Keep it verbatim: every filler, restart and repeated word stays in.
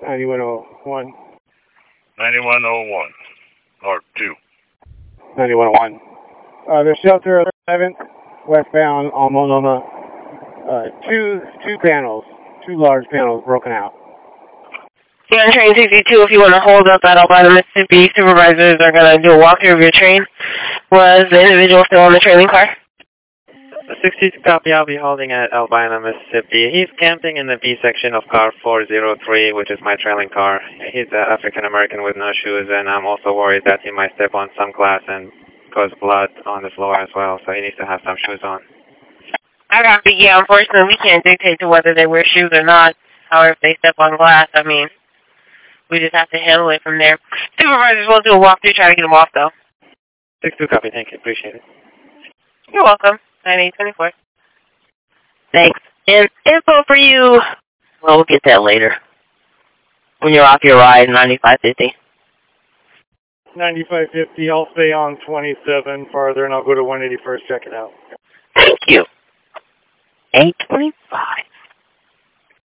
ninety-one oh one. ninety-one oh one. Or two. ninety-one oh one. Uh, the shelter eleventh, westbound on Multnomah. Uh, two, two panels, two large panels broken out. Yeah, on train sixty-two, if you want to hold up at Albina, Mississippi, supervisors are going to do a walkthrough of your train. Was the individual still on the trailing car? sixty-two copy, I'll be holding at Albina, Mississippi. He's camping in the B section of car four oh three, which is my trailing car. He's an African-American with no shoes, and I'm also worried that he might step on some glass and cause blood on the floor as well, so he needs to have some shoes on. I copy, yeah, unfortunately, we can't dictate to whether they wear shoes or not, or if they step on glass. I mean, we just have to handle it from there. Supervisors will do a walkthrough, try to get them off, though. sixty-two copy, thank you, appreciate it. You're welcome. nine eight twenty-four. Thanks. And info for you. Well, we'll get that later. When you're off your ride, ninety-five fifty. ninety-five fifty, I'll stay on twenty-seven farther and I'll go to one eighty-first, check it out. Thank you. eight twenty-five.